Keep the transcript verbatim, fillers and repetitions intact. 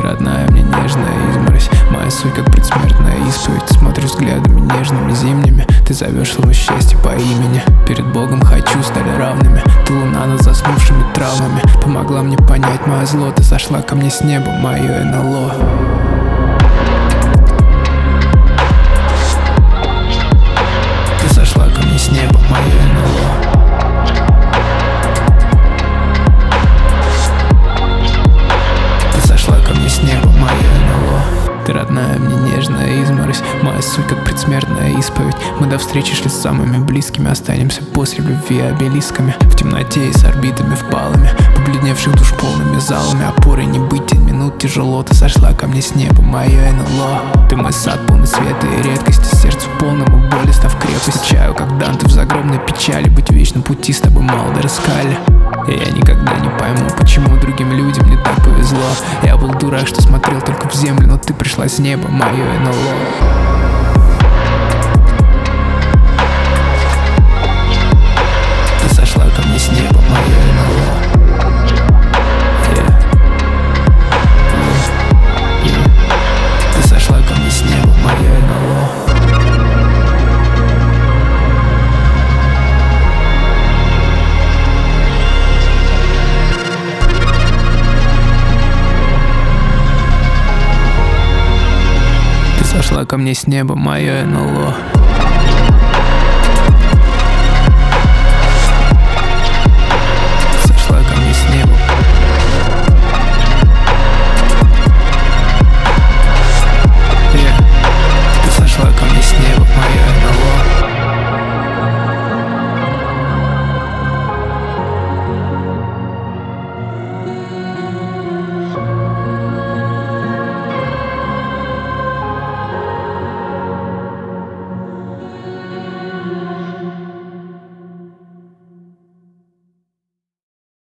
родная, мне нежная изморозь, моя суть как предсмертная исповедь. Смотришь взглядами нежными, зимними, ты зовешь словно счастье по имени. Перед Богом хочу, стали равными, ты луна над заснувшими травмами. Помогла мне понять мое зло, ты сошла ко мне с неба, мое эн эл о. Ты сошла ко мне с неба, мое эн эл о. С неба, мое эн эл о. Ты родная, мне нежная изморозь, моя суть как предсмертная исповедь. Мы до встречи шли с самыми близкими, останемся после любви обелисками. В темноте и с орбитами впалыми, побледневших душ полными залами. Опорой не быть, день минут тяжело. Ты сошла ко мне с неба, мое эн эл о. Ты мой сад, полный света и редкости, сердцу полному боли став крепость. Чаю, как Данте в загробной печали, быть в вечном пути с тобой мало дороскали. И я никогда не пойму, почему другим людям не так повезло. Я был дурак, что смотрел только в землю, но ты пришла с неба, мое эн эл о. Ты сошла ко мне с неба, мое эн эл о. Yeah. Yeah. Yeah. Ты сошла ко мне с неба, мое эн эл о. Сошла ко мне с неба, мое эн эл о.